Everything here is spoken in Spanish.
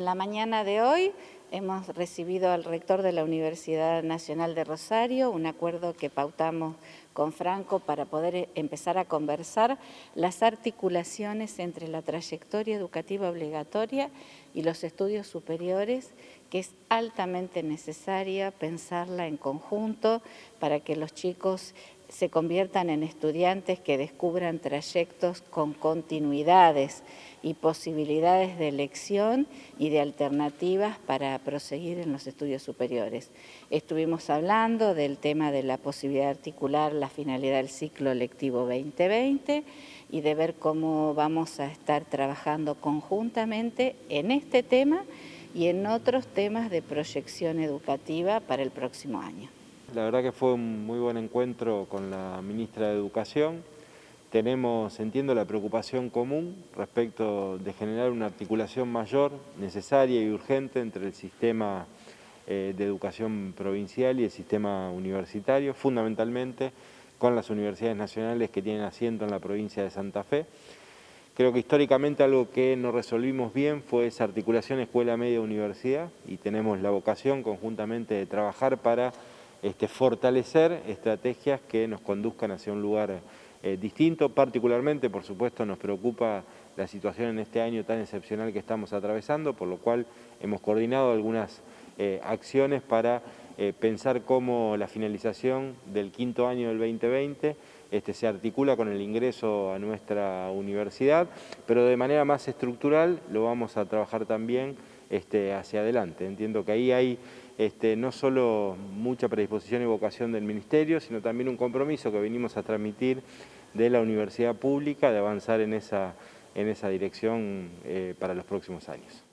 la mañana de hoy hemos recibido al rector de la Universidad Nacional de Rosario, un acuerdo que pautamos con Franco para poder empezar a conversar las articulaciones entre la trayectoria educativa obligatoria y los estudios superiores, que es altamente necesaria pensarla en conjunto para que los chicos se conviertan en estudiantes que descubran trayectos con continuidades y posibilidades de elección y de alternativas para proseguir en los estudios superiores. Estuvimos hablando del tema de la posibilidad de articular la finalidad del ciclo lectivo 2020 y de ver cómo vamos a estar trabajando conjuntamente en este tema y en otros temas de proyección educativa para el próximo año. La verdad que fue un muy buen encuentro con la ministra de Educación. Entiendo la preocupación común respecto de generar una articulación mayor, necesaria y urgente entre el sistema de educación provincial y el sistema universitario, fundamentalmente con las universidades nacionales que tienen asiento en la provincia de Santa Fe. Creo que históricamente algo que no resolvimos bien fue esa articulación escuela media-universidad y tenemos la vocación conjuntamente de trabajar para fortalecer estrategias que nos conduzcan hacia un lugar distinto. Particularmente, por supuesto, nos preocupa la situación en este año tan excepcional que estamos atravesando, por lo cual hemos coordinado algunas acciones para pensar cómo la finalización del quinto año del 2020 se articula con el ingreso a nuestra universidad, pero de manera más estructural lo vamos a trabajar también hacia adelante. Entiendo que ahí hay no solo mucha predisposición y vocación del Ministerio, sino también un compromiso que venimos a transmitir de la universidad pública de avanzar en esa dirección para los próximos años.